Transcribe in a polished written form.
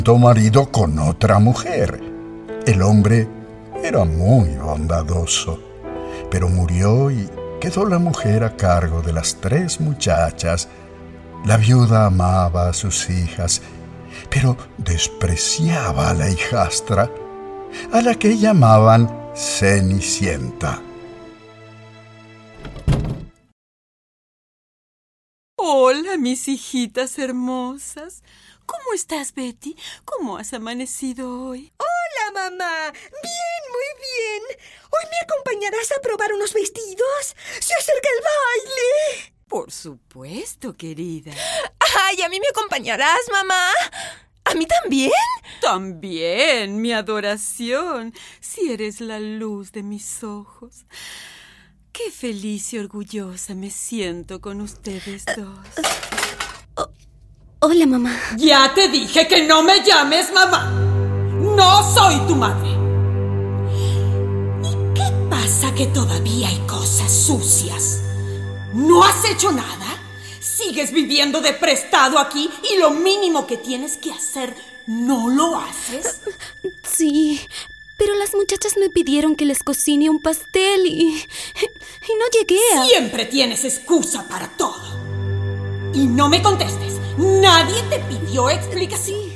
marido con otra mujer. El hombre era muy bondadoso, pero murió y quedó la mujer a cargo de las 3 muchachas. La viuda amaba a sus hijas, pero despreciaba a la hijastra, a la que llamaban Cenicienta. Hola, mis hijitas hermosas. ¿Cómo estás, Betty? ¿Cómo has amanecido hoy? Hola, mamá. Bien, muy bien. ¿Hoy me acompañarás a probar unos vestidos? ¡Se acerca el baile! Por supuesto, querida. ¡Ay, a mí me acompañarás, mamá! ¿A mí también? También, mi adoración, si eres la luz de mis ojos. Qué feliz y orgullosa me siento con ustedes dos. Hola, mamá. Ya te dije que no me llames mamá. No soy tu madre. ¿Y qué pasa que todavía hay cosas sucias? ¿No has hecho nada? ¿Sigues viviendo de prestado aquí y lo mínimo que tienes que hacer no lo haces? Sí, pero las muchachas me pidieron que les cocine un pastel y no llegué a... Siempre tienes excusa para todo. Y no me contestes. Nadie te pidió explicación.